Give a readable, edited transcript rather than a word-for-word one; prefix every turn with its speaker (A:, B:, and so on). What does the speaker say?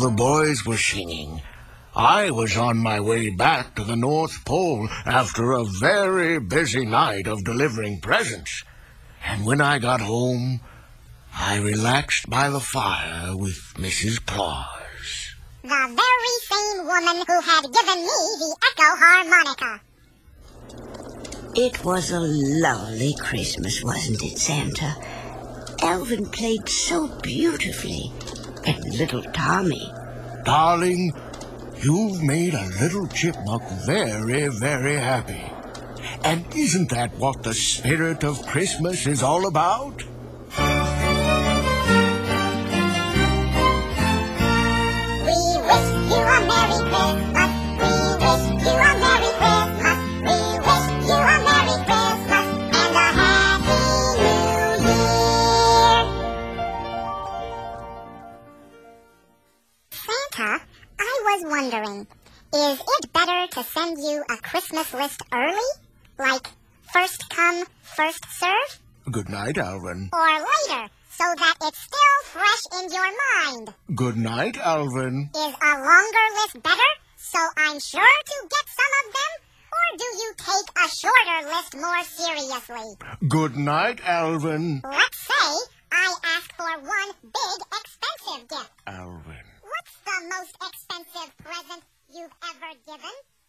A: the boys were singing, I was on my way back to the North Pole after a very busy night of delivering presents. And when I got home, I relaxed by the fire with Mrs. Claus.
B: The very same woman who had given me the echo harmonica.
C: It was a lovely Christmas, wasn't it, Santa? Alvin played so beautifully. And little Tommy.
A: Darling, you've made a little chipmunk very, very happy. And isn't that what the spirit of Christmas is all about?
B: We wish you a Merry Christmas. We wish you a Merry Christmas. We wish you a Merry Christmas and a Happy New Year. Santa, I was wondering, is it better to send you a Christmas list early? Like, first come, first serve?
A: Good night, Alvin.
B: Or later, so that it's still fresh in your mind?
A: Good night, Alvin.
B: Is a longer list better, so I'm sure to get some of them? Or do you take a shorter list more seriously?
A: Good night, Alvin.
B: Let's say I ask for one big expensive gift.
A: Alvin.
B: What's the most expensive present you've ever given?